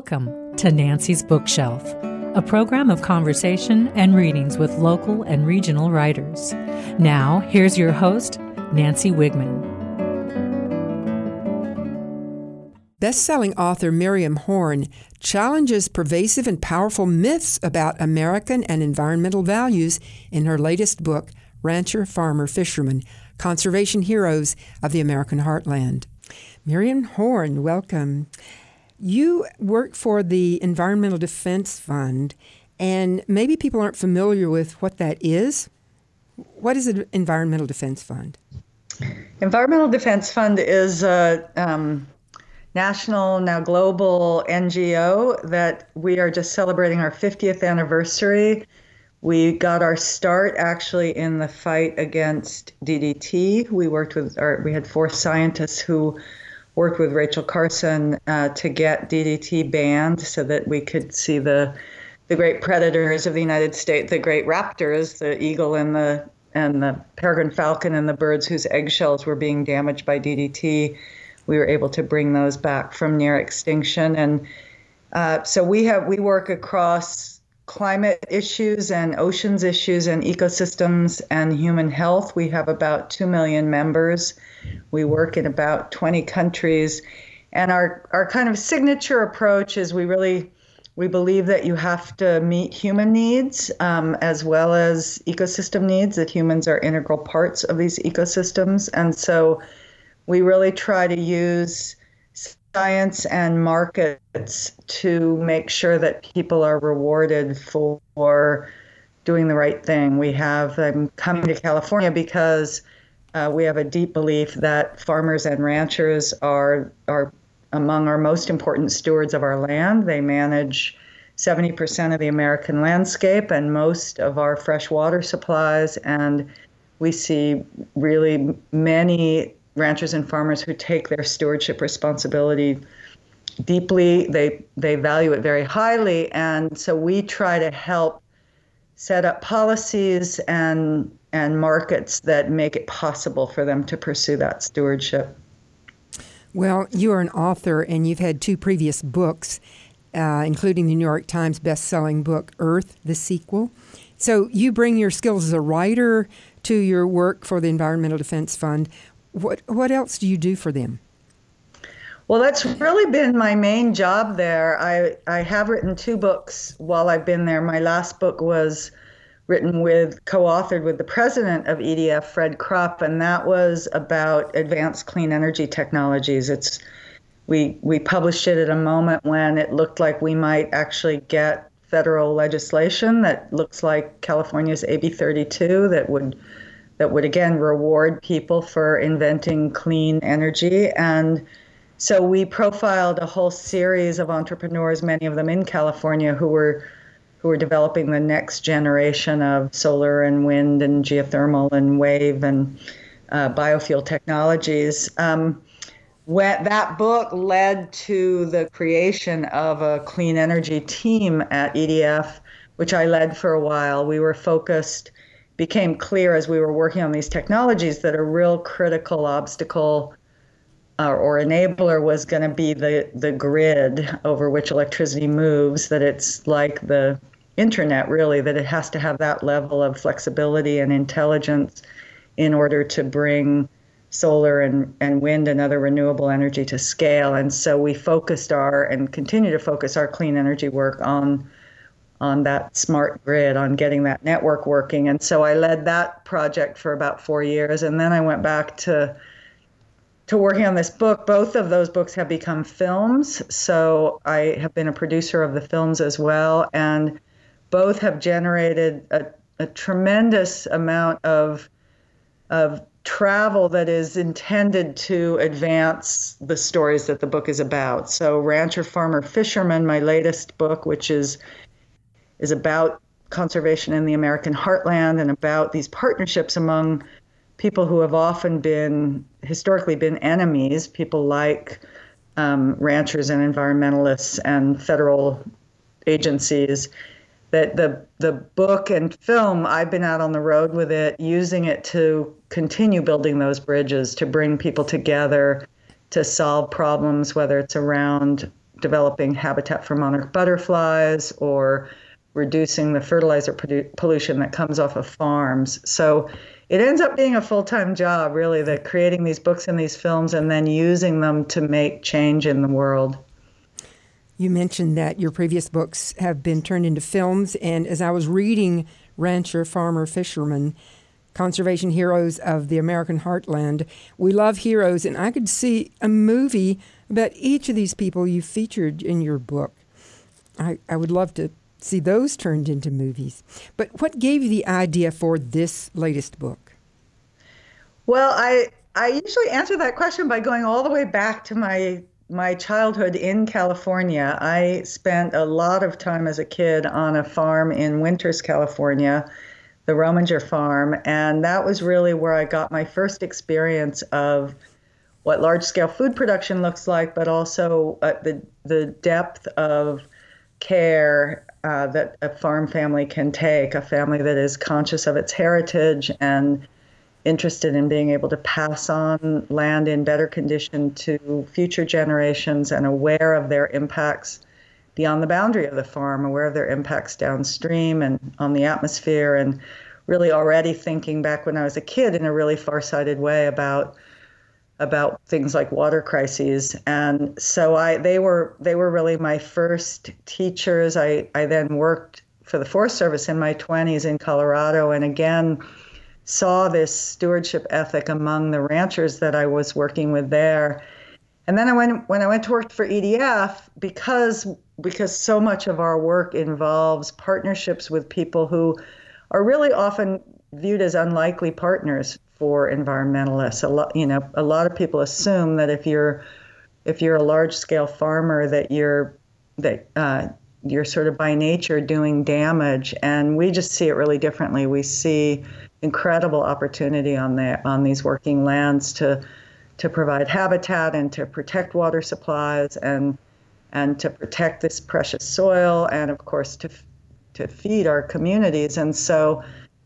Welcome to Nancy's Bookshelf, a program of conversation and readings with local and regional writers. Now, here's your host, Nancy Wigman. Best-selling author Miriam Horn challenges pervasive and powerful myths about American and environmental values in her latest book, Rancher, Farmer, Fisherman, Conservation Heroes of the American Heartland. Miriam Horn, welcome. You work for the Environmental Defense Fund, and maybe people aren't familiar with what that is. What is an Environmental Defense Fund? Environmental Defense Fund is a national, now global NGO that we are just celebrating our 50th anniversary. We got our start actually in the fight against DDT. We had 4 scientists who worked with Rachel Carson to get DDT banned so that we could see the great predators of the United States, the great raptors, the eagle and the peregrine falcon and the birds whose eggshells were being damaged by DDT. We were able to bring those back from near extinction. And so we work across climate issues and oceans issues and ecosystems and human health. We have about 2 million members. We work in about 20 countries. And our kind of signature approach is we believe that you have to meet human needs as well as ecosystem needs, that humans are integral parts of these ecosystems. And so we really try to use science and markets to make sure that people are rewarded for doing the right thing. I'm coming to California because we have a deep belief that farmers and ranchers are among our most important stewards of our land. They manage 70% of the American landscape and most of our fresh water supplies. And we see really many ranchers and farmers who take their stewardship responsibility deeply. They value it very highly. And so we try to help set up policies and markets that make it possible for them to pursue that stewardship. Well, you are an author, and you've had 2 previous books, including the New York Times best-selling book, Earth, the sequel. So you bring your skills as a writer to your work for the Environmental Defense Fund. What else do you do for them? Well, that's really been my main job there. I have written 2 books while I've been there. My last book was written co-authored with the president of EDF, Fred Krupp, and that was about advanced clean energy technologies. We published it at a moment when it looked like we might actually get federal legislation that looks like California's AB 32 that would again reward people for inventing clean energy. And so we profiled a whole series of entrepreneurs, many of them in California, who were developing the next generation of solar and wind and geothermal and wave and biofuel technologies. That book led to the creation of a clean energy team at EDF, which I led for a while. We were focused. Became clear as we were working on these technologies that a real critical obstacle or enabler was going to be the grid over which electricity moves, that it's like the internet, really, that it has to have that level of flexibility and intelligence in order to bring solar and wind and other renewable energy to scale. And so we focused and continue to focus our clean energy work on that smart grid, on getting that network working. And so I led that project for about 4 years. And then I went back to working on this book. Both of those books have become films. So I have been a producer of the films as well. And both have generated a tremendous amount of travel that is intended to advance the stories that the book is about. So Rancher, Farmer, Fisherman, my latest book, which is about conservation in the American heartland and about these partnerships among people who have often historically been enemies, people like ranchers and environmentalists and federal agencies. That the book and film, I've been out on the road with it, using it to continue building those bridges, to bring people together, to solve problems, whether it's around developing habitat for monarch butterflies or reducing the fertilizer pollution that comes off of farms. So it ends up being a full-time job, really, that creating these books and these films and then using them to make change in the world. You mentioned that your previous books have been turned into films, and as I was reading Rancher, Farmer, Fisherman, Conservation Heroes of the American Heartland, we love heroes, and I could see a movie about each of these people you featured in your book. I would love to see those turned into movies. But what gave you the idea for this latest book? Well, I usually answer that question by going all the way back to my childhood in California. I spent a lot of time as a kid on a farm in Winters, California, the Rominger Farm, and that was really where I got my first experience of what large-scale food production looks like, but also the depth of care that a farm family can take, a family that is conscious of its heritage and interested in being able to pass on land in better condition to future generations and aware of their impacts beyond the boundary of the farm, aware of their impacts downstream and on the atmosphere, and really already thinking back when I was a kid in a really far-sighted way about things like water crises. And so they were really my first teachers. I then worked for the Forest Service in my 20s in Colorado, and again saw this stewardship ethic among the ranchers that I was working with there. And then when I went to work for EDF, because so much of our work involves partnerships with people who are really often viewed as unlikely partners for environmentalists. A lot of people assume that if you're a large-scale farmer that you're sort of by nature doing damage, and we just see it really differently. We see incredible opportunity on these working lands to provide habitat and to protect water supplies and to protect this precious soil, and of course to feed our communities. And so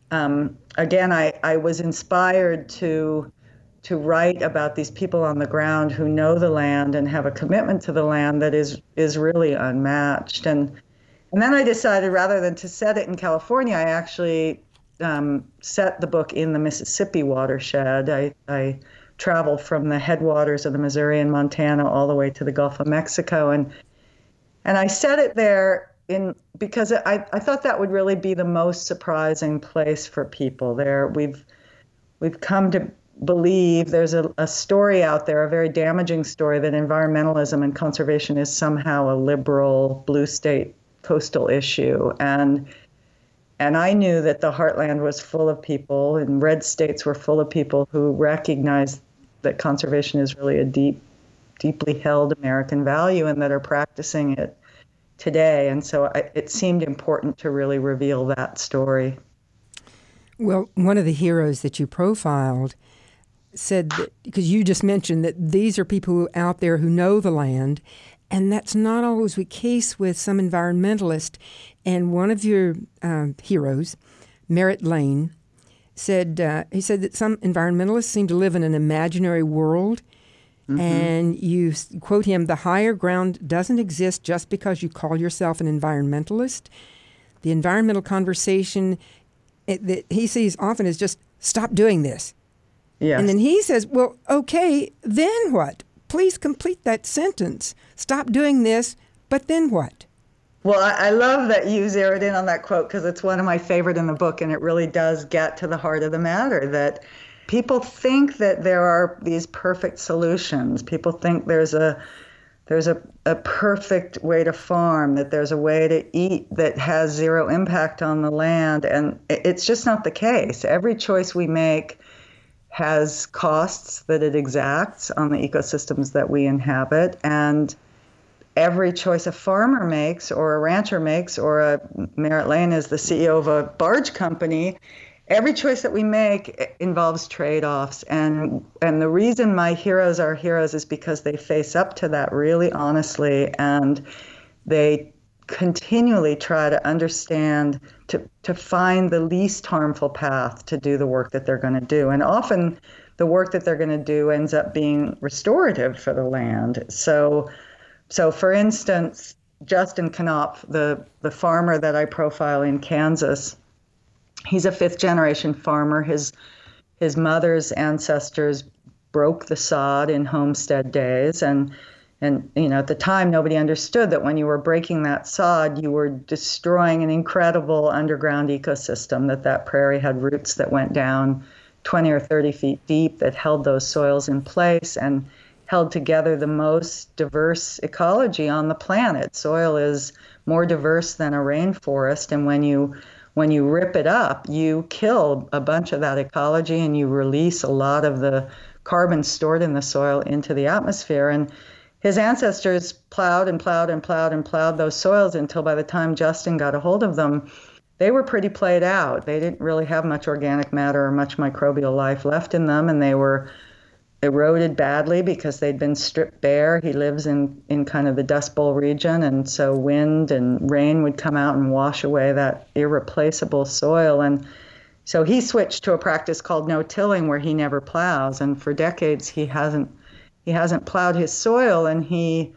again, I was inspired to write about these people on the ground who know the land and have a commitment to the land that is really unmatched. And then I decided, rather than to set it in California, I actually set the book in the Mississippi watershed. I traveled from the headwaters of the Missouri and Montana all the way to the Gulf of Mexico, and I set it there because I thought that would really be the most surprising place for people. We've come to believe there's a story out there, a very damaging story, that environmentalism and conservation is somehow a liberal blue state coastal issue. And I knew that the heartland was full of people, and red states were full of people who recognized that conservation is really a deeply held American value and that are practicing it today. And so it seemed important to really reveal that story. Well, one of the heroes that you profiled said that, because you just mentioned that these are people out there who know the land, and that's not always the case with some environmentalists. And one of your heroes, Merritt Lane, said that some environmentalists seem to live in an imaginary world. Mm-hmm. And you quote him, "The higher ground doesn't exist just because you call yourself an environmentalist. The environmental conversation that he sees often is just, stop doing this." Yes. And then he says, well, okay, then what? Please complete that sentence. Stop doing this, but then what? Well, I love that you zeroed in on that quote, because it's one of my favorite in the book, and it really does get to the heart of the matter, that people think that there are these perfect solutions. People think there's a perfect way to farm, that there's a way to eat that has zero impact on the land, and it's just not the case. Every choice we make has costs that it exacts on the ecosystems that we inhabit, and every choice a farmer makes or a rancher makes, or Merritt Lane is the CEO of a barge company, every choice that we make involves trade-offs. And the reason my heroes are heroes is because they face up to that really honestly, and they continually try to understand, to find the least harmful path to do the work that they're going to do. And often the work that they're going to do ends up being restorative for the land. So So, for instance, Justin Knopf, the farmer that I profile in Kansas, he's a fifth-generation farmer. His mother's ancestors broke the sod in homestead days, and at the time nobody understood that when you were breaking that sod, you were destroying an incredible underground ecosystem. That prairie had roots that went down 20 or 30 feet deep that held those soils in place and held together the most diverse ecology on the planet. Soil is more diverse than a rainforest, and when you rip it up, you kill a bunch of that ecology and you release a lot of the carbon stored in the soil into the atmosphere. And his ancestors plowed and plowed and plowed and plowed those soils until by the time Justin got a hold of them, they were pretty played out. They didn't really have much organic matter or much microbial life left in them, and they were eroded badly because they'd been stripped bare. He lives in kind of the Dust Bowl region, and so wind and rain would come out and wash away that irreplaceable soil. And so he switched to a practice called no-tilling, where he never plows. And for decades, he hasn't plowed his soil, and he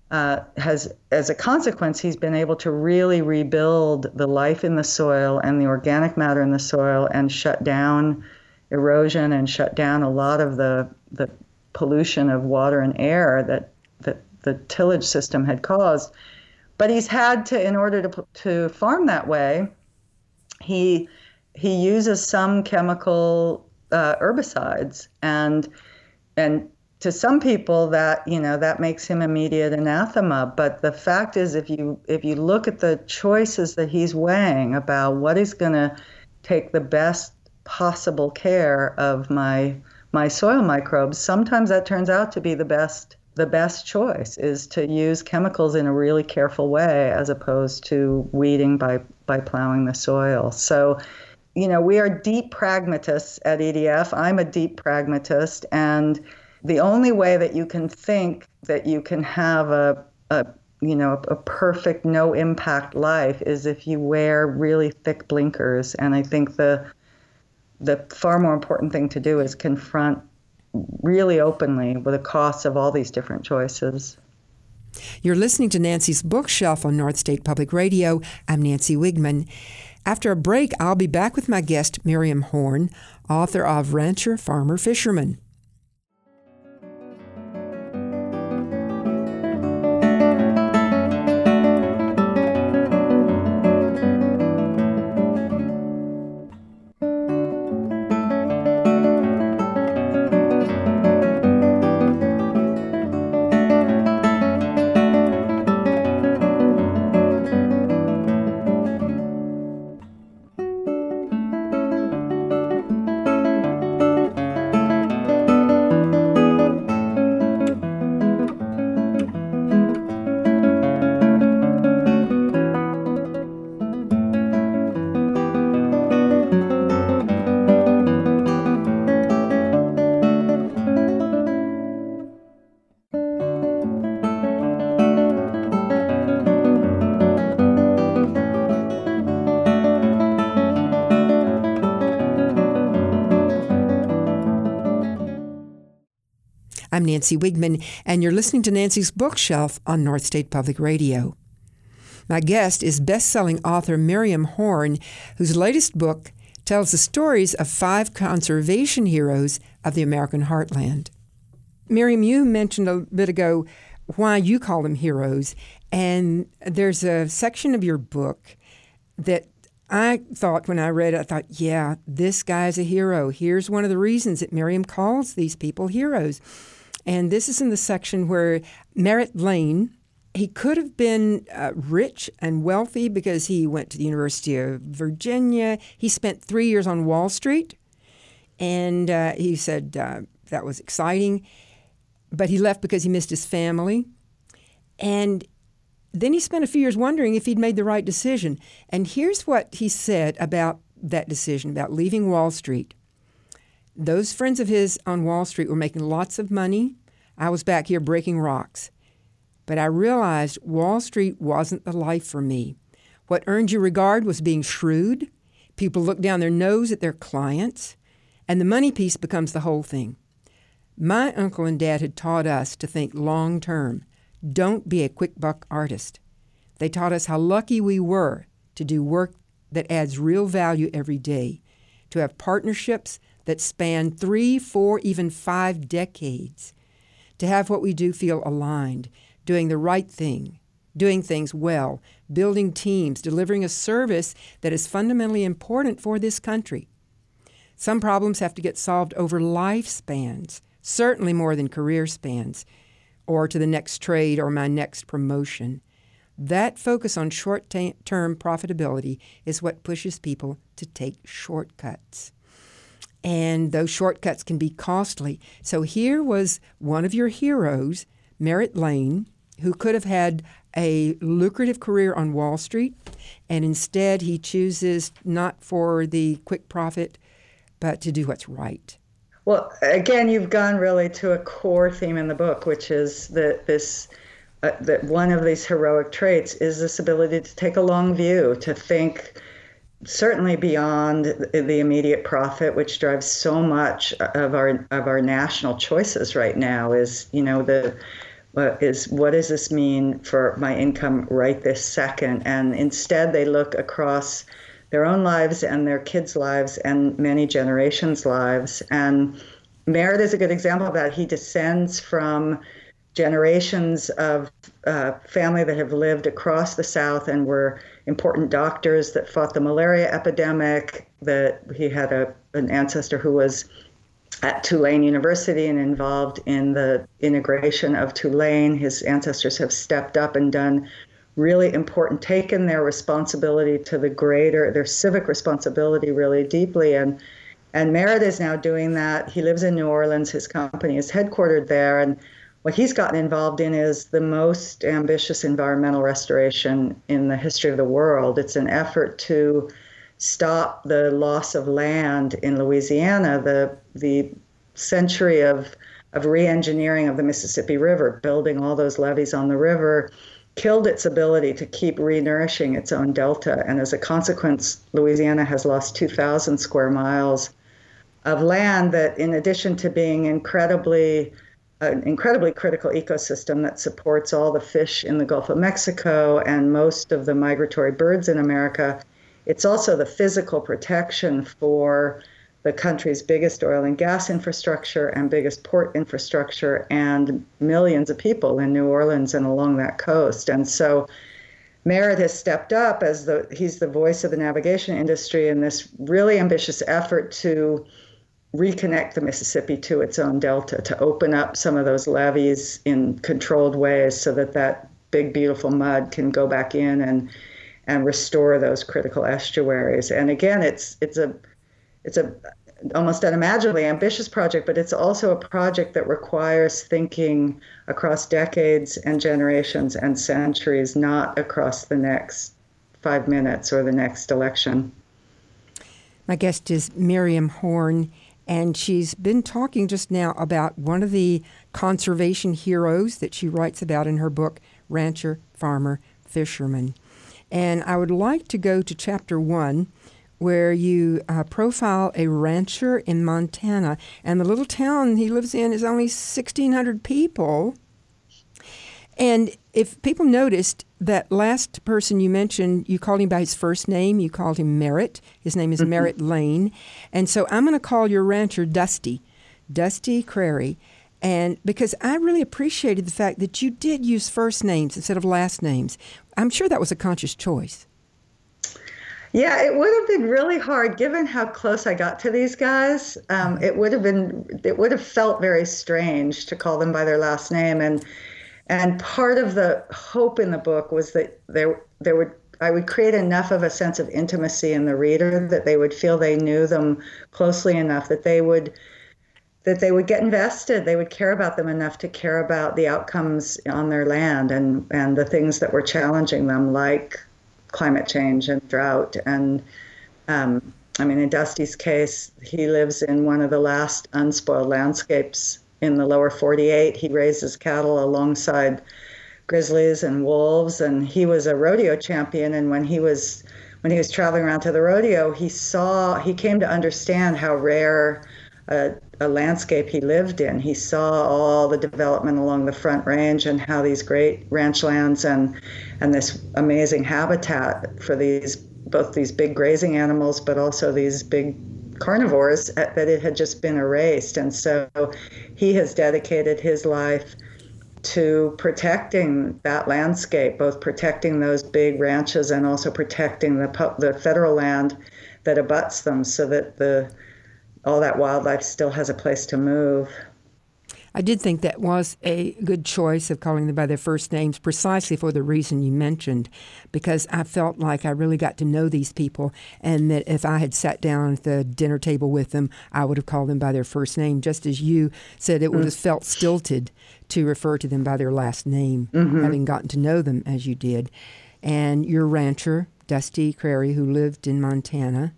has, as a consequence, he's been able to really rebuild the life in the soil and the organic matter in the soil and shut down erosion and shut down a lot of the pollution of water and air that the tillage system had caused. But he's had to, in order to farm that way, he uses some chemical herbicides, and to some people that makes him immediate anathema. But the fact is, if you look at the choices that he's weighing about what is going to take the best possible care of my soil microbes, sometimes that turns out to be the best choice, is to use chemicals in a really careful way as opposed to weeding by plowing the soil. So, we are deep pragmatists at EDF. I'm a deep pragmatist, and the only way that you can think that you can have a perfect no impact life is if you wear really thick blinkers. And I think the far more important thing to do is confront really openly with the costs of all these different choices. You're listening to Nancy's Bookshelf on North State Public Radio. I'm Nancy Wigman. After a break, I'll be back with my guest, Miriam Horn, author of Rancher, Farmer, Fisherman. I'm Nancy Wigman, and you're listening to Nancy's Bookshelf on North State Public Radio. My guest is best-selling author Miriam Horn, whose latest book tells the stories of 5 conservation heroes of the American heartland. Miriam, you mentioned a bit ago why you call them heroes, and there's a section of your book that I thought, when I read it, I thought, yeah, this guy's a hero. Here's one of the reasons that Miriam calls these people heroes. And this is in the section where Merritt Lane, he could have been rich and wealthy because he went to the University of Virginia. He spent 3 years on Wall Street, and he said that was exciting. But he left because he missed his family. And then he spent a few years wondering if he'd made the right decision. And here's what he said about that decision, about leaving Wall Street. Those friends of his on Wall Street were making lots of money. I was back here breaking rocks. But I realized Wall Street wasn't the life for me. What earned you regard was being shrewd. People look down their nose at their clients, and the money piece becomes the whole thing. My uncle and dad had taught us to think long-term, Don't be a quick buck artist. They taught us how lucky we were to do work that adds real value every day, to have partnerships that span 3, 4, even 5 decades, to have what we do feel aligned, doing the right thing, doing things well, building teams, delivering a service that is fundamentally important for this country. Some problems have to get solved over lifespans, certainly more than career spans, or to the next trade or my next promotion. That focus on short-term profitability is what pushes people to take shortcuts. And those shortcuts can be costly. So here was one of your heroes, Merritt Lane, who could have had a lucrative career on Wall Street, and instead he chooses not for the quick profit, but to do what's right. Well, again, you've gone really to a core theme in the book, which is that one of these heroic traits is this ability to take a long view, to think certainly beyond the immediate profit, which drives so much of our national choices right now. Is what does this mean for my income right this second? And instead, they look across their own lives and their kids' lives and many generations' lives. And Merritt is a good example of that. He descends from generations of family that have lived across the South and were important doctors that fought the malaria epidemic, that he had an ancestor who was at Tulane University and involved in the integration of Tulane. His ancestors have stepped up and done really important, taken their responsibility to their civic responsibility really deeply. And Merritt is now doing that. He lives in New Orleans. His company is headquartered there. And what he's gotten involved in is the most ambitious environmental restoration in the history of the world. It's an effort to stop the loss of land in Louisiana, the century of re-engineering of the Mississippi River, building all those levees on the river, killed its ability to keep re-nourishing its own delta. And as a consequence, Louisiana has lost 2,000 square miles of land that, in addition to being an incredibly critical ecosystem that supports all the fish in the Gulf of Mexico and most of the migratory birds in America, it's also the physical protection for the country's biggest oil and gas infrastructure and biggest port infrastructure and millions of people in New Orleans and along that coast. And so Merritt has stepped up as he's the voice of the navigation industry in this really ambitious effort to reconnect the Mississippi to its own delta, to open up some of those levees in controlled ways so that big, beautiful mud can go back in and restore those critical estuaries. And again, it's a almost unimaginably ambitious project, but it's also a project that requires thinking across decades and generations and centuries, not across the next 5 minutes or the next election. My guest is Miriam Horn, and she's been talking just now about one of the conservation heroes that she writes about in her book, Rancher, Farmer, Fisherman. And I would like to go to chapter 1, where you profile a rancher in Montana. And the little town he lives in is only 1,600 people. And if people noticed, that last person you mentioned, you called him by his first name. You called him Merritt. His name is Merritt Lane. And so I'm going to call your rancher Dusty Crary. And because I really appreciated the fact that you did use first names instead of last names. I'm sure that was a conscious choice. Yeah, it would have been really hard given how close I got to these guys. It would have felt very strange to call them by their last name. And part of the hope in the book was that I would create enough of a sense of intimacy in the reader that they would feel they knew them closely enough that they would get invested. They would care about them enough to care about the outcomes on their land and the things that were challenging them, like climate change and drought. And in Dusty's case, he lives in one of the last unspoiled landscapes in the lower 48. He raises cattle alongside grizzlies and wolves, and he was a rodeo champion. And when he was traveling around to the rodeo, he came to understand how rare a landscape he lived in. He saw all the development along the Front Range and how these great ranch lands and this amazing habitat for both these big grazing animals, but also these big carnivores, that it had just been erased. And so he has dedicated his life to protecting that landscape, both protecting those big ranches and also protecting the federal land that abuts them, so that all that wildlife still has a place to move. I did think that was a good choice of calling them by their first names, precisely for the reason you mentioned, because I felt like I really got to know these people, and that if I had sat down at the dinner table with them, I would have called them by their first name, just as you said it would have felt stilted to refer to them by their last name, having gotten to know them as you did. And your rancher, Dusty Crary, who lives in Montana,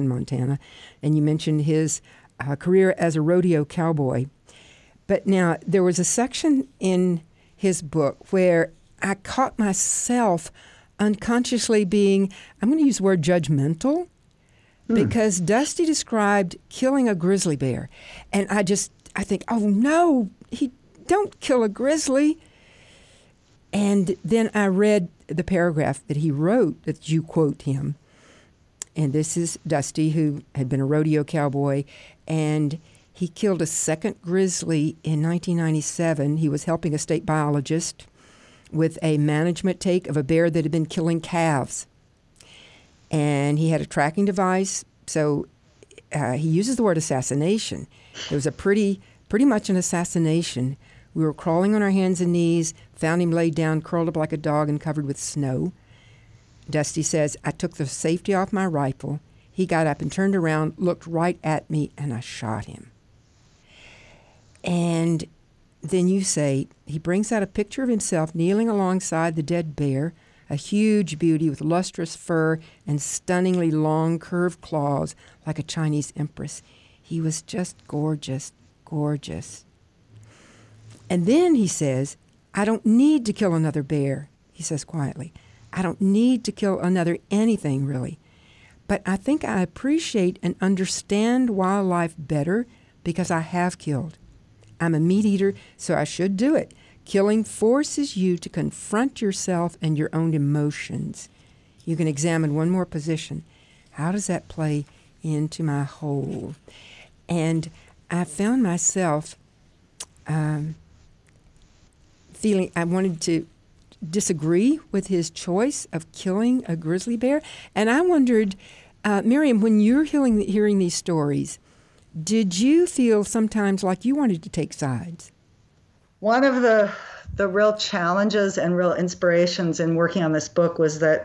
and you mentioned his career as a rodeo cowboy. But now, there was a section in his book where I caught myself unconsciously being, I'm going to use the word judgmental, because Dusty described killing a grizzly bear. And I think, oh no, don't kill a grizzly. And then I read the paragraph that he wrote, that you quote him. And this is Dusty, who had been a rodeo cowboy, and he killed a second grizzly in 1997. He was helping a state biologist with a management take of a bear that had been killing calves. And he had a tracking device, so he uses the word assassination. It was a pretty much an assassination. We were crawling on our hands and knees, found him laid down, curled up like a dog and covered with snow. Dusty says, I took the safety off my rifle. He got up and turned around, looked right at me, and I shot him. And then you say, he brings out a picture of himself kneeling alongside the dead bear, a huge beauty with lustrous fur and stunningly long curved claws like a Chinese empress. He was just gorgeous, gorgeous. And then he says, I don't need to kill another bear, he says quietly. I don't need to kill another anything, really. But I think I appreciate and understand wildlife better because I have killed. I'm a meat eater, so I should do it. Killing forces you to confront yourself and your own emotions. You can examine one more position. How does that play into my whole? And I found myself feeling I wanted to disagree with his choice of killing a grizzly bear. And I wondered, Miriam, when you're hearing these stories, did you feel sometimes like you wanted to take sides? One of the real challenges and real inspirations in working on this book was that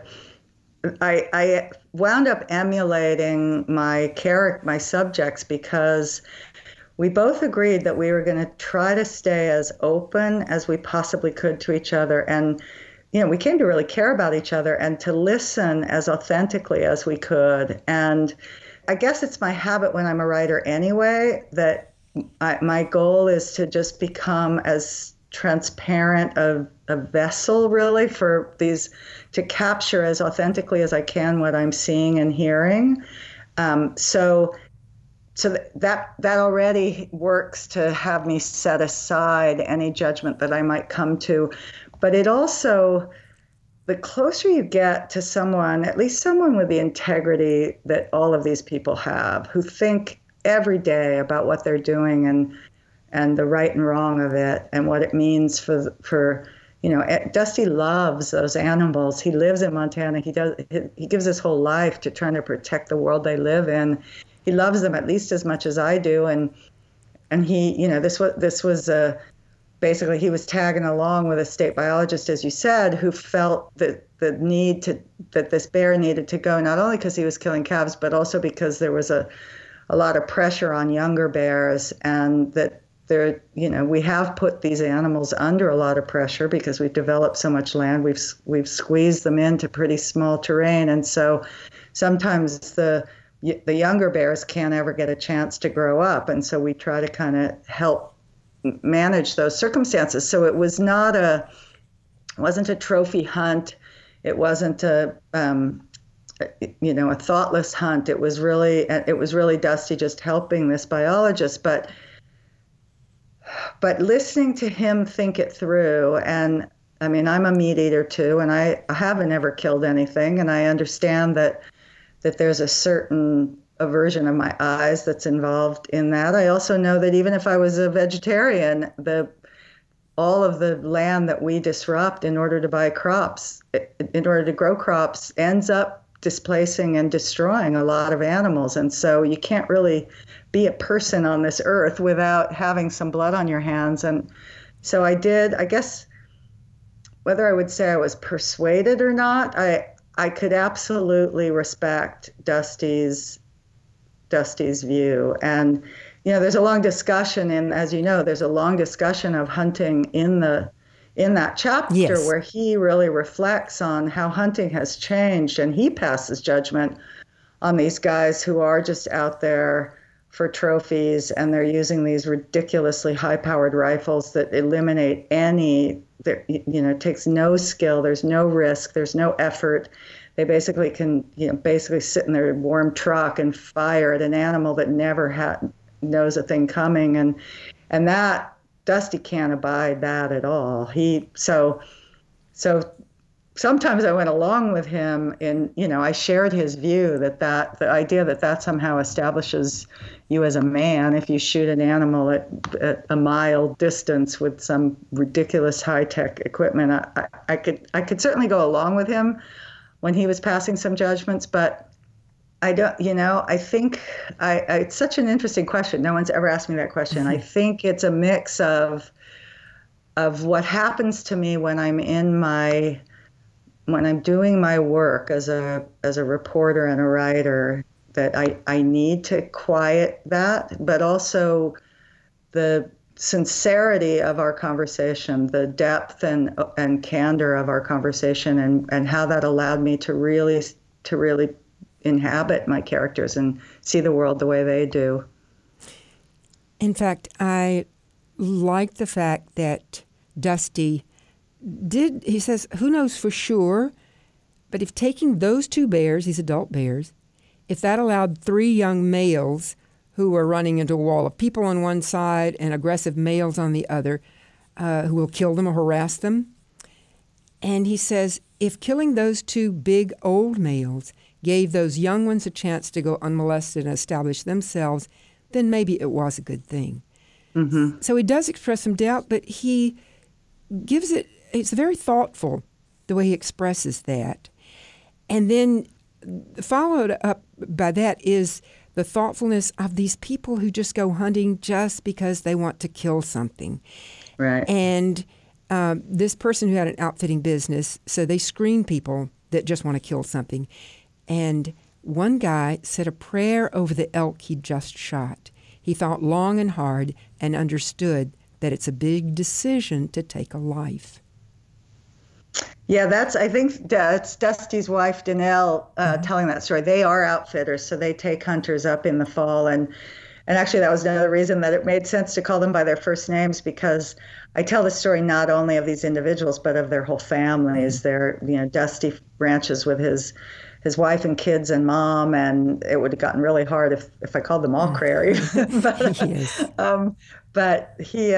I wound up emulating my subjects, because we both agreed that we were going to try to stay as open as we possibly could to each other. And, we came to really care about each other and to listen as authentically as we could. And I guess it's my habit when I'm a writer anyway, that my goal is to just become as transparent a vessel, really, for these, to capture as authentically as I can what I'm seeing and hearing. So that already works to have me set aside any judgment that I might come to. But it also, the closer you get to someone, at least someone with the integrity that all of these people have, who think every day about what they're doing and the right and wrong of it and what it means for Dusty loves those animals. He lives in Montana. He gives his whole life to trying to protect the world they live in. He loves them at least as much as I do, and he, this was basically he was tagging along with a state biologist, as you said, who felt that that this bear needed to go, not only because he was killing calves, but also because there was a lot of pressure on younger bears, and that we have put these animals under a lot of pressure because we've developed so much land. We've squeezed them into pretty small terrain, and so sometimes the younger bears can't ever get a chance to grow up, and so we try to kind of help manage those circumstances. So it wasn't a trophy hunt. It wasn't a a thoughtless hunt. It was really Dusty just helping this biologist, but listening to him think it through. And I mean, I'm a meat eater too, and I haven't ever killed anything, and I understand that there's a certain aversion of my eyes that's involved in that. I also know that even if I was a vegetarian, all of the land that we disrupt in order to buy crops, in order to grow crops, ends up displacing and destroying a lot of animals. And so you can't really be a person on this earth without having some blood on your hands. And so I guess, whether I would say I was persuaded or not, I could absolutely respect Dusty's view. And there's a long discussion, and as you know, there's a long discussion of hunting in that chapter. Yes. Where he really reflects on how hunting has changed, and he passes judgment on these guys who are just out there for trophies, and they're using these ridiculously high-powered rifles that eliminate it takes no skill, there's no risk, there's no effort. They basically can, sit in their warm truck and fire at an animal that never knows a thing coming, and that Dusty can't abide that at all. So sometimes I went along with him in, I shared his view that the idea that somehow establishes you as a man if you shoot an animal at a mile distance with some ridiculous high-tech equipment. I could certainly go along with him when he was passing some judgments, but I don't, I think it's such an interesting question. No one's ever asked me that question. I think it's a mix of what happens to me when I'm doing my work as a reporter and a writer, that I need to quiet that, but also the sincerity of our conversation, the depth and candor of our conversation, and how that allowed me to really inhabit my characters and see the world the way they do. In fact, I like the fact that Dusty he says, who knows for sure, but if taking those two bears, these adult bears, if that allowed 3 young males who are running into a wall of people on one side and aggressive males on the other, who will kill them or harass them. And he says, if killing those 2 big old males gave those young ones a chance to go unmolested and establish themselves, then maybe it was a good thing. Mm-hmm. So he does express some doubt, but he gives it's very thoughtful the way he expresses that. And then followed up by that is the thoughtfulness of these people who just go hunting just because they want to kill something. Right. And this person who had an outfitting business, so they screen people that just want to kill something. And one guy said a prayer over the elk he'd just shot. He thought long and hard and understood that it's a big decision to take a life. Yeah, I think that's Dusty's wife, Danelle, telling that story. They are outfitters, so they take hunters up in the fall. And actually, that was another reason that it made sense to call them by their first names, because I tell the story not only of these individuals, but of their whole families. Dusty ranches with his wife and kids and mom, and it would have gotten really hard if I called them all Crary. But he,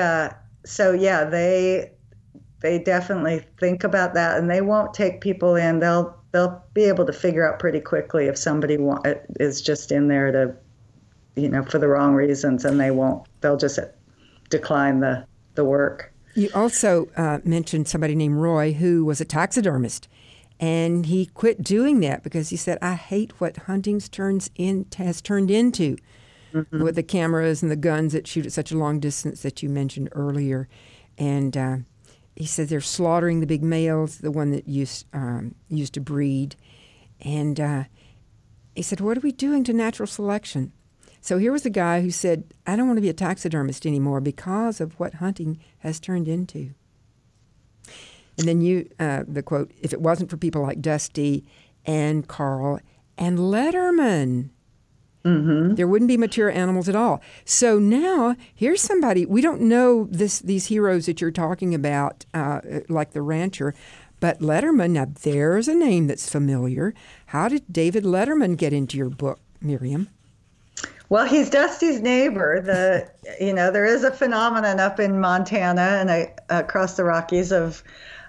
they definitely think about that, and they won't take people in. They'll be able to figure out pretty quickly if somebody is just in there to, for the wrong reasons, and they'll just decline the work. You also mentioned somebody named Roy who was a taxidermist, and he quit doing that because he said, I hate what hunting has turned into, mm-hmm. with the cameras and the guns that shoot at such a long distance that you mentioned earlier. And he said they're slaughtering the big males, the one that used to breed. And he said, what are we doing to natural selection? So here was a guy who said, I don't want to be a taxidermist anymore because of what hunting has turned into. And then the quote, if it wasn't for people like Dusty and Carl and Letterman, mm-hmm. there wouldn't be mature animals at all. So now here's somebody, we don't know these heroes that you're talking about, like the rancher, But Letterman, now there's a name that's familiar. How did David Letterman get into your book, Miriam? Well, he's Dusty's neighbor. There is a phenomenon up in Montana and across the Rockies of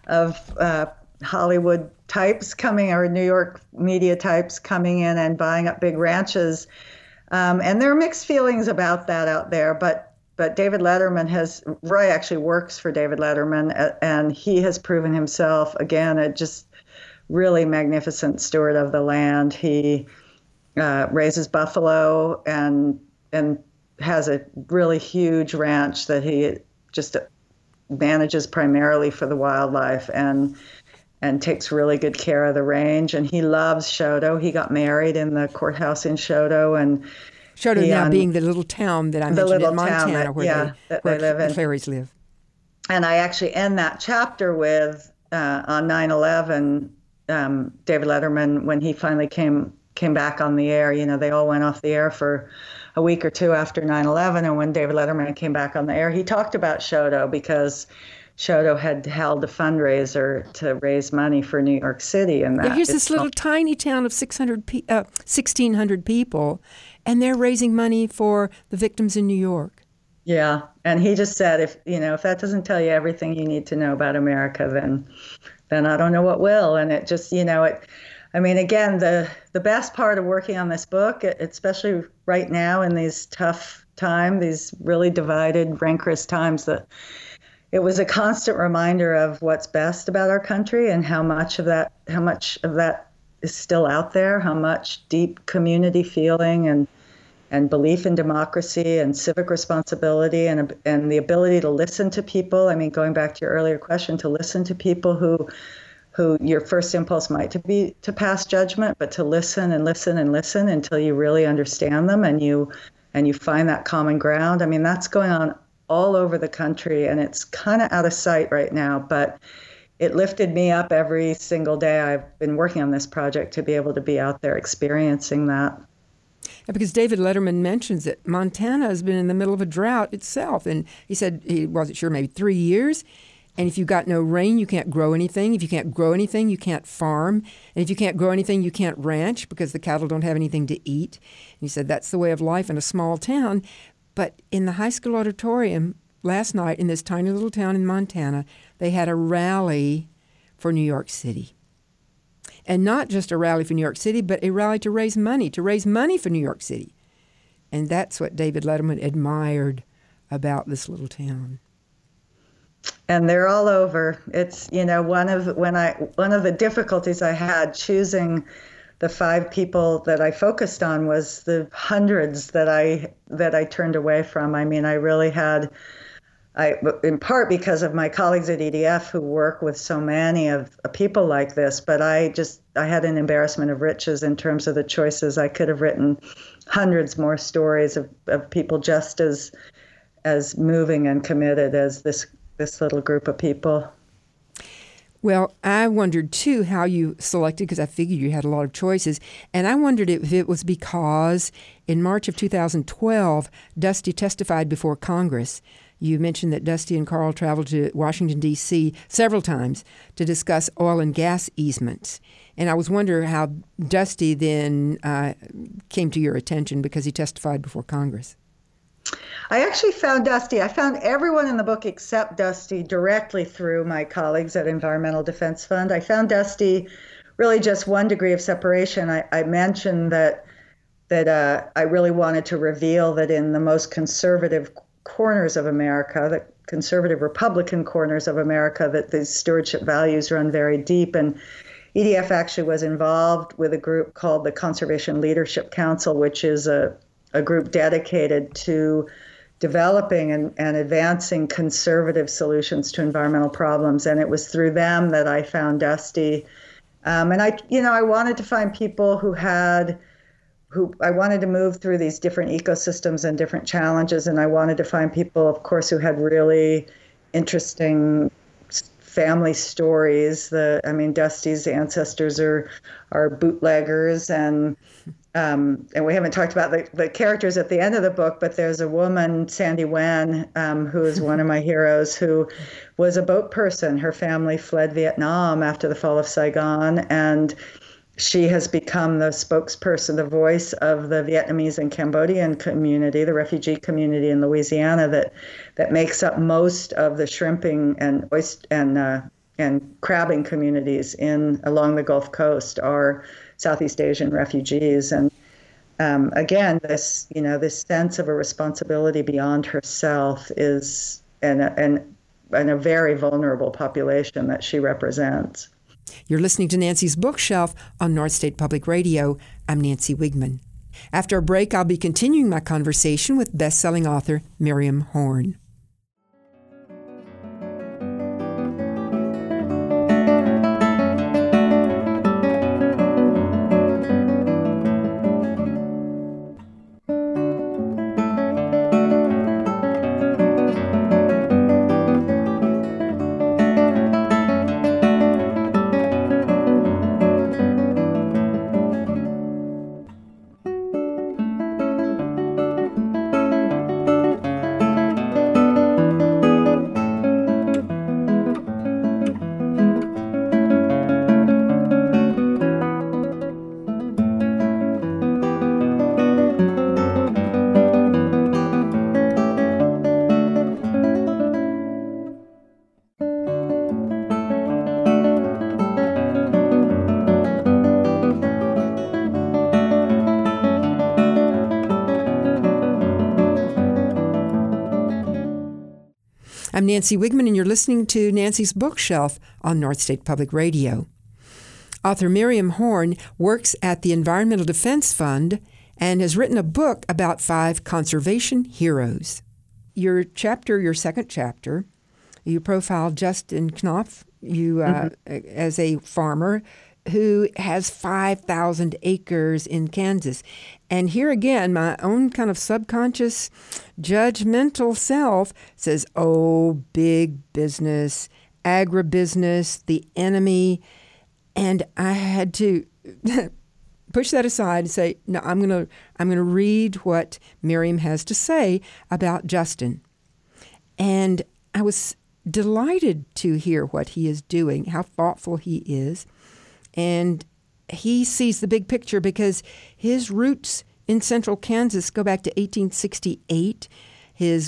Hollywood types coming, or New York media types coming in and buying up big ranches. And there are mixed feelings about that out there. But David Letterman Roy actually works for David Letterman, and he has proven himself, again, a just really magnificent steward of the land. He raises buffalo and has a really huge ranch that he just manages primarily for the wildlife and takes really good care of the range. And he loves Choteau. He got married in the courthouse in Choteau, and Choteau now being the little town that I mentioned in Montana, where the Clary's live. And I actually end that chapter with on 9/11, David Letterman, when he finally came back on the air. They all went off the air for a week or two after 9/11, and when David Letterman came back on the air, he talked about Choteau because Choteau had held a fundraiser to raise money for New York City. And here's this little tiny town of 1,600 people, and they're raising money for the victims in New York. Yeah, and he just said, if that doesn't tell you everything you need to know about America, then I don't know what will. And it just, again, the best part of working on this book, especially right now in these tough times, these really divided, rancorous times, that it was a constant reminder of what's best about our country and how much of that is still out there, how much deep community feeling and belief in democracy and civic responsibility and the ability to listen to people. Going back to your earlier question, to listen to people who your first impulse might be to pass judgment, but to listen and listen and listen until you really understand them and you find that common ground. That's going on all over the country, and it's kind of out of sight right now, but it lifted me up every single day I've been working on this project to be able to be out there experiencing that. Yeah, because David Letterman mentions that Montana has been in the middle of a drought itself, and he said he wasn't sure, maybe 3 years. And if you got no rain, you can't grow anything. If you can't grow anything, you can't farm. And if you can't grow anything, you can't ranch because the cattle don't have anything to eat. And he said that's the way of life in a small town. But in the high school auditorium last night in this tiny little town in Montana, they had a rally for New York City. And not just a rally for New York City, but a rally to raise money for New York City. And that's what David Letterman admired about this little town. And they're all over. It's, one of the difficulties I had choosing the 5 people that I focused on was the hundreds that I turned away from. I really had, in part because of my colleagues at EDF who work with so many of people like this, but I had an embarrassment of riches in terms of the choices. I could have written hundreds more stories of people just as moving and committed as this little group of people. Well, I wondered, too, how you selected, because I figured you had a lot of choices, and I wondered if it was because in March of 2012, Dusty testified before Congress. You mentioned that Dusty and Carl traveled to Washington, D.C. several times to discuss oil and gas easements. And I was wondering how Dusty then came to your attention because he testified before Congress. I actually found Dusty. I found everyone in the book except Dusty directly through my colleagues at Environmental Defense Fund. I found Dusty really just one degree of separation. I mentioned that I really wanted to reveal that in the most conservative corners of America, the conservative Republican corners of America, that these stewardship values run very deep. And EDF actually was involved with a group called the Conservation Leadership Council, which is a group dedicated to developing and advancing conservative solutions to environmental problems. And it was through them that I found Dusty. And I wanted to find people who I wanted to move through these different ecosystems and different challenges. And I wanted to find people, of course, who had really interesting family stories. Dusty's ancestors are bootleggers, and and we haven't talked about the characters at the end of the book, but there's a woman, Sandy Wen, who is one of my heroes, who was a boat person. Her family fled Vietnam after the fall of Saigon, and she has become the spokesperson, the voice of the Vietnamese and Cambodian community, the refugee community in Louisiana that makes up most of the shrimping and crabbing communities along the Gulf Coast are Southeast Asian refugees. And again, this sense of a responsibility beyond herself is and a very vulnerable population that she represents. You're listening to Nancy's Bookshelf on North State Public Radio. I'm Nancy Wigman. After a break, I'll be continuing my conversation with best-selling author Miriam Horn. I'm Nancy Wigman, and you're listening to Nancy's Bookshelf on North State Public Radio. Author Miriam Horn works at the Environmental Defense Fund and has written a book about 5 conservation heroes. Your second chapter, you profile Justin Knopf, as a farmer who has 5,000 acres in Kansas. And here again, my own kind of subconscious, judgmental self says, oh, big business, agribusiness, the enemy. And I had to push that aside and say, no, I'm gonna read what Miriam has to say about Justin. And I was delighted to hear what he is doing, how thoughtful he is. And he sees the big picture because his roots in central Kansas go back to 1868. His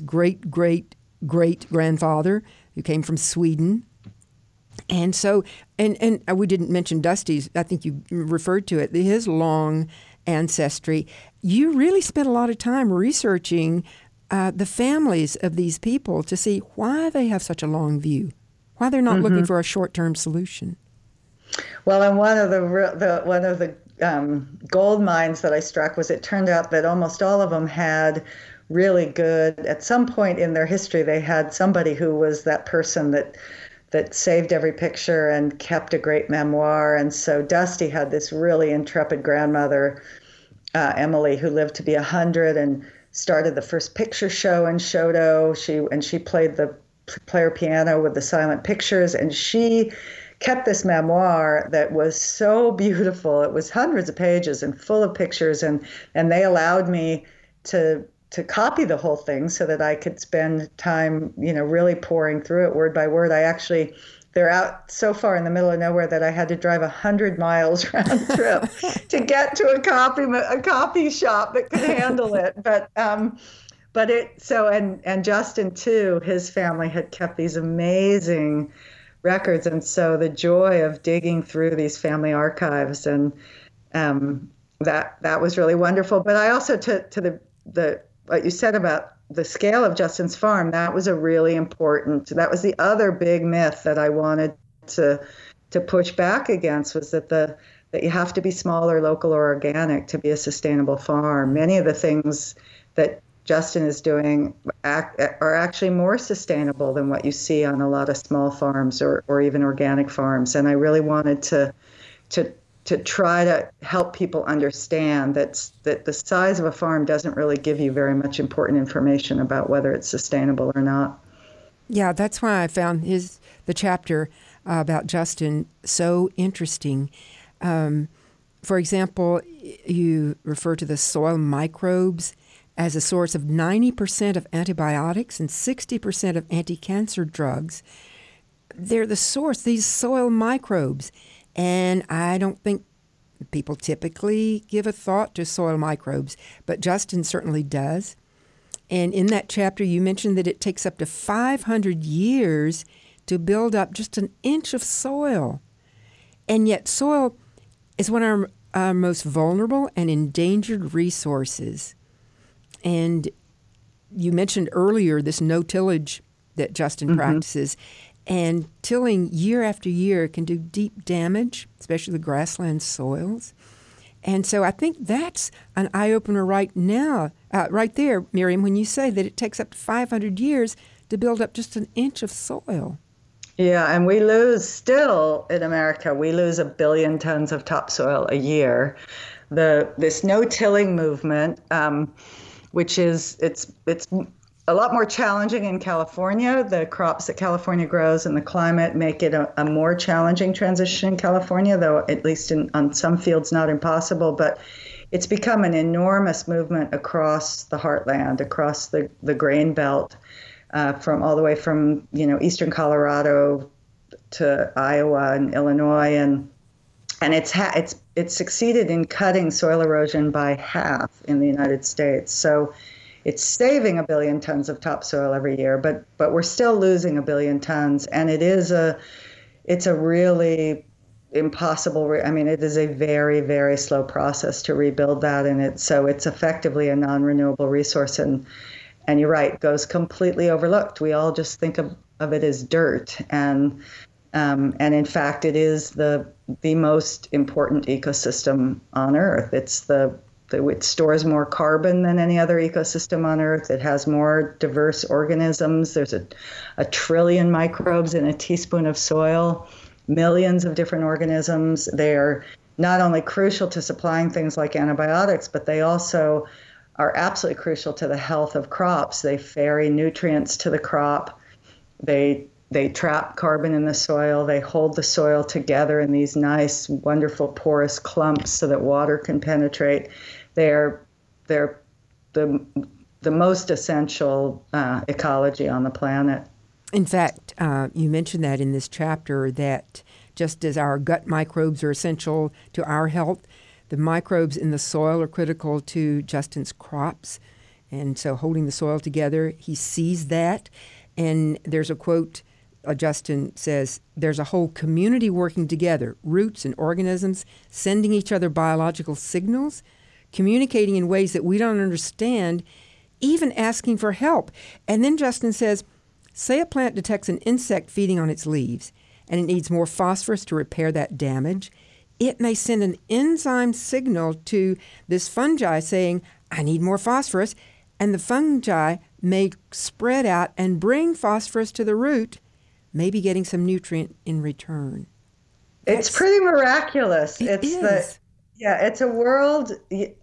great-great-great-grandfather, who came from Sweden. And so, and we didn't mention Dusty's, I think you referred to it, his long ancestry. You really spent a lot of time researching the families of these people to see why they have such a long view, why they're not looking for a short-term solution. Well, and one of the gold mines that I struck was it turned out that almost all of them had really good, at some point in their history, they had somebody who was that person that saved every picture and kept a great memoir. And so Dusty had this really intrepid grandmother, Emily, who lived to be 100 and started the first picture show in Shodo. She played the player piano with the silent pictures, and she kept this memoir that was so beautiful. It was hundreds of pages and full of pictures, and they allowed me to copy the whole thing so that I could spend time, really pouring through it word by word. They're out so far in the middle of nowhere that I had to drive 100 miles round trip to get to a copy shop that could handle it. And Justin too, his family had kept these amazing records, and so the joy of digging through these family archives, and that was really wonderful. But I also to the what you said about the scale of Justin's farm, that was that was the other big myth that I wanted to push back against, was that you have to be small or local or organic to be a sustainable farm. Many of the things that Justin is doing are actually more sustainable than what you see on a lot of small farms or even organic farms. And I really wanted to try to help people understand that the size of a farm doesn't really give you very much important information about whether it's sustainable or not. Yeah, that's why I found the chapter about Justin so interesting. For example, you refer to the soil microbes as a source of 90% of antibiotics and 60% of anti-cancer drugs. They're the source, these soil microbes. And I don't think people typically give a thought to soil microbes, but Justin certainly does. And in that chapter, you mentioned that it takes up to 500 years to build up just an inch of soil. And yet soil is one of our most vulnerable and endangered resources. And you mentioned earlier this no-tillage that Justin practices. And tilling year after year can do deep damage, especially the grassland soils. And so I think that's an eye-opener right now, right there, Miriam, when you say that it takes up to 500 years to build up just an inch of soil. Yeah, and we lose still in America, we lose 1 billion tons of topsoil a year. This no-tilling movement, which is, it's a lot more challenging in California. The crops that California grows and the climate make it a more challenging transition in California, though at least on some fields not impossible. But it's become an enormous movement across the heartland, across the grain belt, from all the way from eastern Colorado to Iowa and Illinois, and it's succeeded in cutting soil erosion by half in the United States. So it's saving 1 billion tons of topsoil every year, but we're still losing 1 billion tons, and it's a really impossible. It is a very, very slow process to rebuild that, and it's effectively a non-renewable resource, and you're right, goes completely overlooked. We all just think of it as dirt, and in fact, it is the most important ecosystem on Earth. It stores more carbon than any other ecosystem on Earth. It has more diverse organisms. There's a trillion microbes in a teaspoon of soil, millions of different organisms. They are not only crucial to supplying things like antibiotics, but they also are absolutely crucial to the health of crops. They ferry nutrients to the crop. They trap carbon in the soil. They hold the soil together in these nice, wonderful, porous clumps so that water can penetrate. They're the most essential ecology on the planet. In fact, you mentioned that in this chapter, that just as our gut microbes are essential to our health, the microbes in the soil are critical to Justin's crops. And so holding the soil together, he sees that. And there's a quote, Justin says, there's a whole community working together, roots and organisms sending each other biological signals, communicating in ways that we don't understand, even asking for help. And then Justin says, say a plant detects an insect feeding on its leaves and it needs more phosphorus to repair that damage. It may send an enzyme signal to this fungi saying, I need more phosphorus, and the fungi may spread out and bring phosphorus to the root, maybe getting some nutrient in return. It's pretty miraculous. It is. It's a world.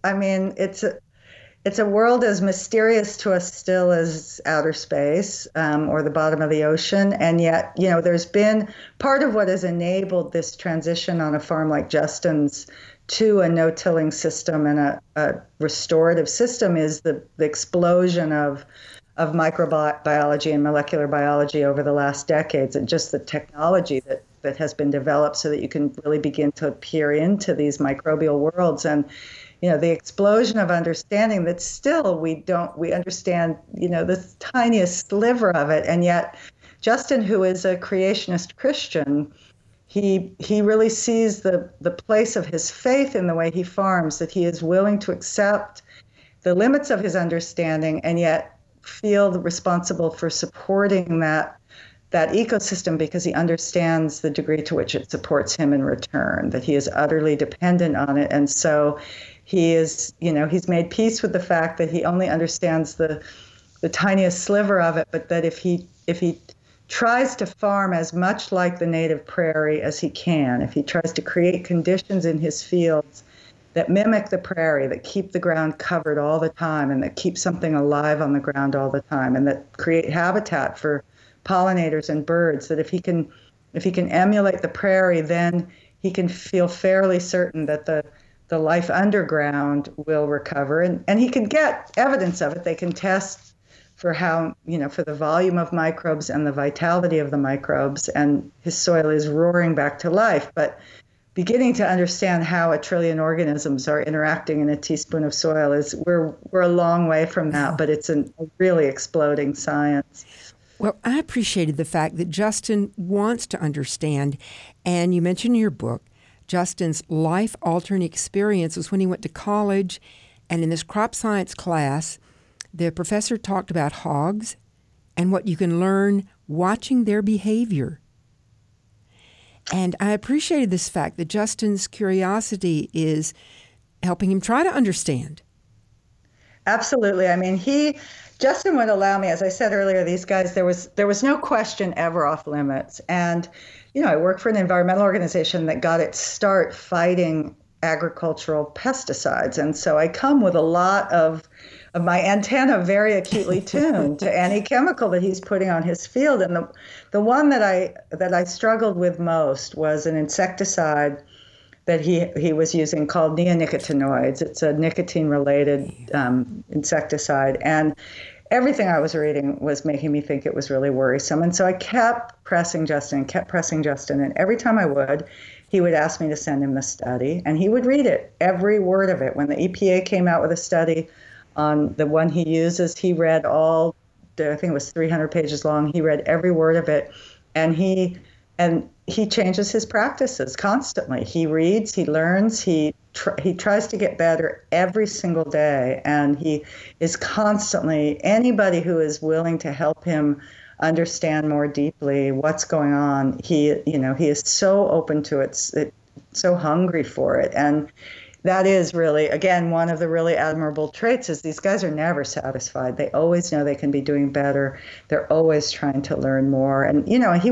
It's a world as mysterious to us still as outer space or the bottom of the ocean. And yet, there's been part of what has enabled this transition on a farm like Justin's to a no-tilling system and a restorative system is the explosion of microbiology and molecular biology over the last decades, and just the technology that has been developed so that you can really begin to peer into these microbial worlds. And the explosion of understanding that still we understand, the tiniest sliver of it. And yet Justin, who is a creationist Christian, he really sees the place of his faith in the way he farms, that he is willing to accept the limits of his understanding and yet feel responsible for supporting that ecosystem because he understands the degree to which it supports him in return, that he is utterly dependent on it. And so he is, he's made peace with the fact that he only understands the tiniest sliver of it, but that if he tries to farm as much like the native prairie as he can, if he tries to create conditions in his fields that mimic the prairie, that keep the ground covered all the time and that keep something alive on the ground all the time and that create habitat for pollinators and birds, that if he can emulate the prairie, then he can feel fairly certain that the the life underground will recover. And he can get evidence of it. They can test for how, for the volume of microbes and the vitality of the microbes, and his soil is roaring back to life. But beginning to understand how 1 trillion organisms are interacting in a teaspoon of soil we're a long way from that, but it's a really exploding science. Well, I appreciated the fact that Justin wants to understand, and you mentioned in your book, Justin's life-altering experience was when he went to college, and in this crop science class, the professor talked about hogs and what you can learn watching their behavior. And I appreciated this fact that Justin's curiosity is helping him try to understand. Absolutely. I mean, Justin would allow me, as I said earlier, these guys, there was no question ever off limits. And, I work for an environmental organization that got its start fighting agricultural pesticides. And so I come with a lot of my antenna very acutely tuned to any chemical that he's putting on his field. And the one that I struggled with most was an insecticide that he was using called neonicotinoids. It's a nicotine-related insecticide. And everything I was reading was making me think it was really worrisome. And so I kept pressing Justin. And every time I would, he would ask me to send him the study. And he would read it, every word of it. When the EPA came out with a study on the one he uses, he read I think it was 300 pages long. He read every word of it. And he changes his practices constantly. He reads, he learns, he tries to get better every single day, and he is constantly, anybody who is willing to help him understand more deeply what's going on, he is so open to it, so hungry for it. And that is really, again, one of the really admirable traits is these guys are never satisfied. They always know they can be doing better. They're always trying to learn more. And,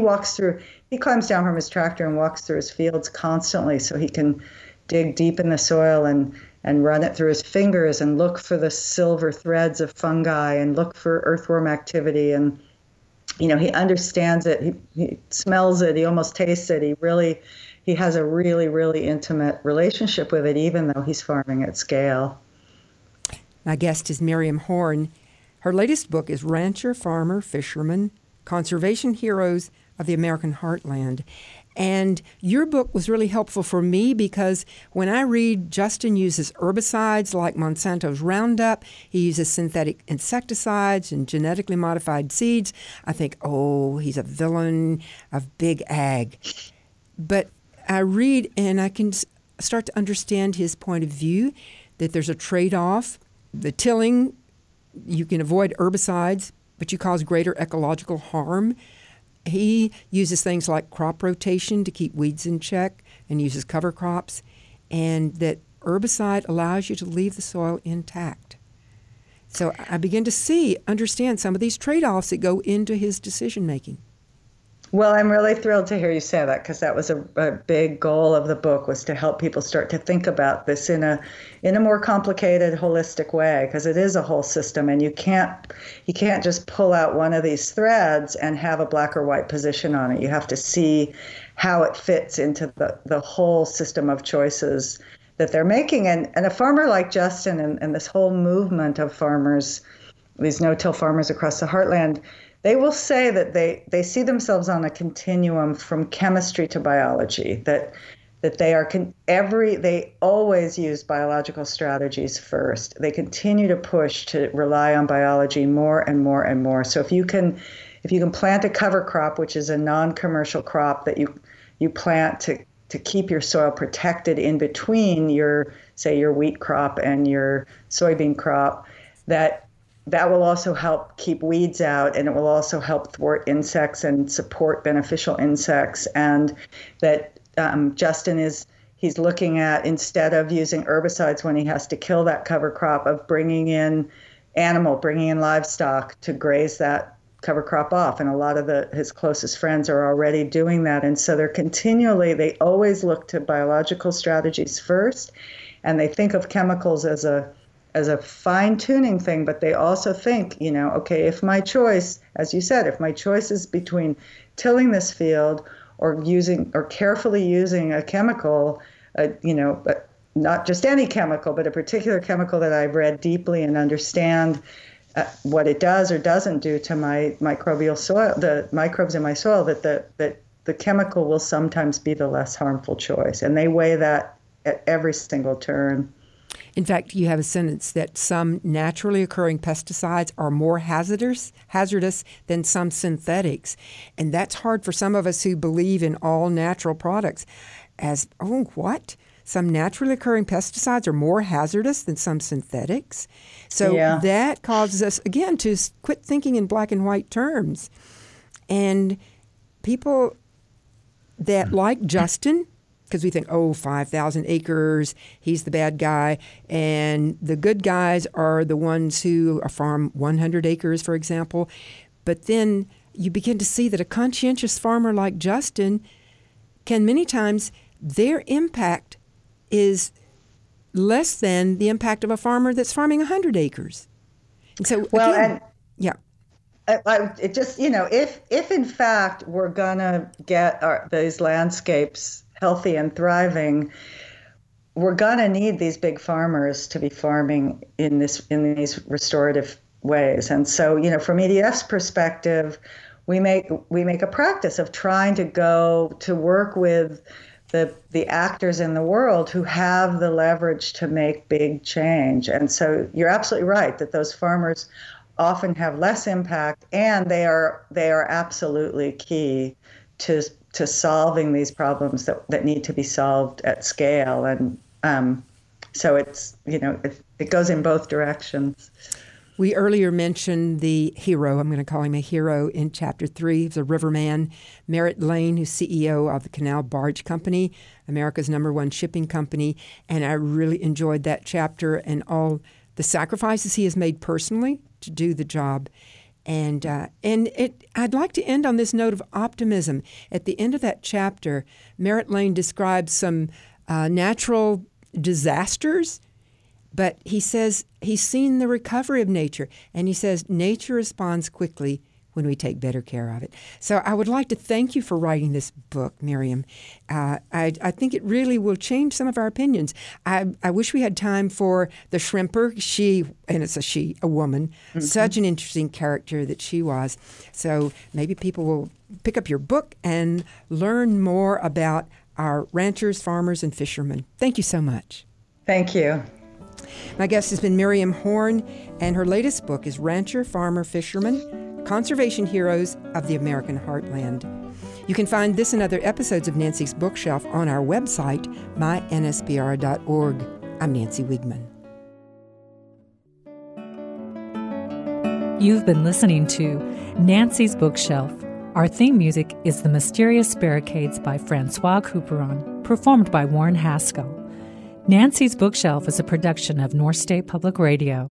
he climbs down from his tractor and walks through his fields constantly so he can dig deep in the soil and run it through his fingers and look for the silver threads of fungi and look for earthworm activity. And, he understands it. He smells it. He almost tastes it. He has a really, really intimate relationship with it, even though he's farming at scale. My guest is Miriam Horn. Her latest book is Rancher, Farmer, Fisherman, Conservation Heroes of the American Heartland. And your book was really helpful for me because when I read Justin uses herbicides like Monsanto's Roundup, he uses synthetic insecticides and genetically modified seeds, I think, oh, he's a villain of big ag. But I read and I can start to understand his point of view, that there's a trade-off. The tilling, you can avoid herbicides, but you cause greater ecological harm. He uses things like crop rotation to keep weeds in check and uses cover crops, and that herbicide allows you to leave the soil intact. So I begin to understand some of these trade-offs that go into his decision-making. Well, I'm really thrilled to hear you say that, because that was a big goal of the book, was to help people start to think about this in a more complicated, holistic way, because it is a whole system, and you can't just pull out one of these threads and have a black or white position on it. You have to see how it fits into the whole system of choices that they're making. And a farmer like Justin and this whole movement of farmers, these no-till farmers across the heartland, they will say that they see themselves on a continuum from chemistry to biology, that they always use biological strategies first. They continue to push to rely on biology more and more and more. So if you can plant a cover crop, which is a non-commercial crop that you plant to keep your soil protected in between your wheat crop and your soybean crop, that will also help keep weeds out, and it will also help thwart insects and support beneficial insects. And that Justin he's looking at, instead of using herbicides when he has to kill that cover crop, of bringing in livestock to graze that cover crop off. And a lot of his closest friends are already doing that. And so they always look to biological strategies first, and they think of chemicals as a fine-tuning thing, but they also think, okay, if my choice, as you said, if my choice is between tilling this field or carefully using a chemical, not just any chemical, but a particular chemical that I've read deeply and understand what it does or doesn't do to my microbial soil, the microbes in my soil, that the chemical will sometimes be the less harmful choice. And they weigh that at every single turn. In fact, you have a sentence that some naturally occurring pesticides are more hazardous than some synthetics. And that's hard for some of us who believe in all natural products. As, oh, what? Some naturally occurring pesticides are more hazardous than some synthetics? So that causes us, again, to quit thinking in black and white terms. And people that like Justin, because we think, 5,000 acres, he's the bad guy. And the good guys are the ones who farm 100 acres, for example. But then you begin to see that a conscientious farmer like Justin can many times, their impact is less than the impact of a farmer that's farming 100 acres. And so, it just, if in fact we're going to get these landscapes healthy and thriving, we're going to need these big farmers to be farming in these restorative ways. And so, from EDF's perspective, we make a practice of trying to go to work with the actors in the world who have the leverage to make big change. And so you're absolutely right that those farmers often have less impact, and they are absolutely key to solving these problems that need to be solved at scale. And so it's, it goes in both directions. We earlier mentioned the hero, I'm going to call him a hero, in Chapter 3. He's a riverman, Merritt Lane, who's CEO of the Canal Barge Company, America's #1 shipping company. And I really enjoyed that chapter and all the sacrifices he has made personally to do the job. And I'd like to end on this note of optimism. At the end of that chapter, Merritt Lane describes some natural disasters, but he says he's seen the recovery of nature, and he says nature responds quickly when we take better care of it. So I would like to thank you for writing this book, Miriam. I think it really will change some of our opinions. I wish we had time for the shrimper. A woman, such an interesting character that she was. So maybe people will pick up your book and learn more about our ranchers, farmers, and fishermen. Thank you so much. Thank you. My guest has been Miriam Horn, and her latest book is Rancher, Farmer, Fisherman, Conservation Heroes of the American Heartland. You can find this and other episodes of Nancy's Bookshelf on our website, mynspr.org. I'm Nancy Wiegman. You've been listening to Nancy's Bookshelf. Our theme music is The Mysterious Barricades by Francois Couperin, performed by Warren Haskell. Nancy's Bookshelf is a production of North State Public Radio.